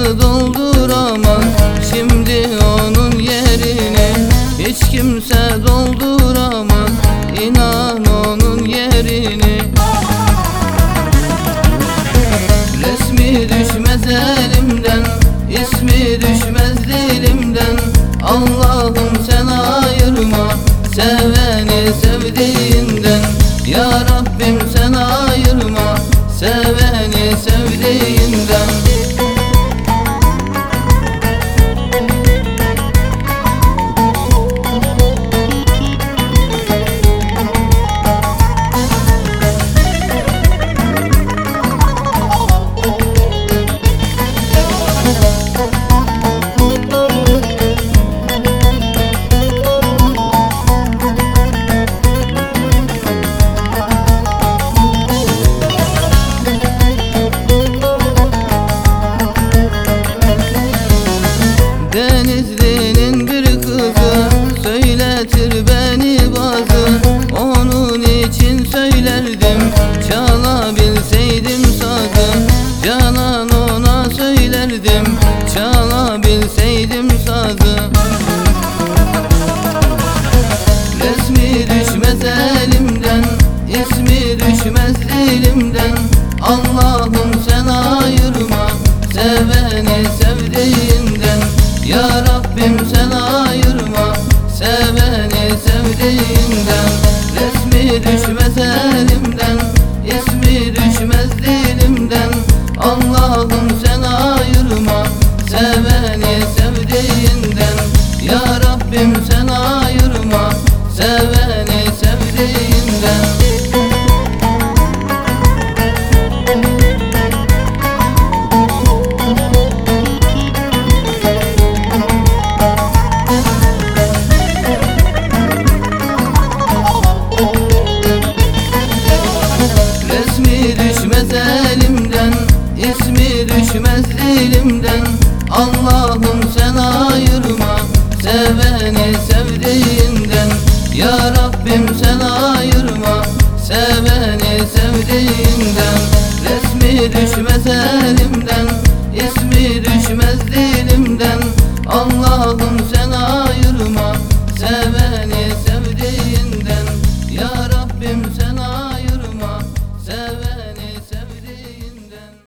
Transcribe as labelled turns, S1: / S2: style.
S1: başkası dolduramaz şimdi onun yerini. Hiç kimse dolduramaz inan onun yerini. Resmi düşmez elimden, ismi düşmez dilimden. Allah'ım sen ayırma seveni sevdiğinden. Ya Rabbim sen ayırma seveni sevdiğinden. Denizli'nin bir kızı söyletir beni bazı. Onun için söylerdim çalabilseydim sazı. Canan ona söylerdim çalabilseydim sazı. Resmi düşmez elimden, ismi düşmez dilimden. Allah'ım sen ayırma seveni sevdiğinden. Ya Rabbim sen ayırma seveni sevdiğinden. Resmi düşmez elimden, ismi düşmez dilimden. Allah'ım sen ayırma seveni sevdiğinden. Ya Rabbim sen ayırma seveni sevdiğinden. Düşmez elimden, ismi düşmez dilimden. Allah'ım sen ayırma seveni sevdiğinden. Ya Rabbim sen ayırma seveni sevdiğinden. Resmi düşmez elimden, ismi düşmez dilimden. Allah'ım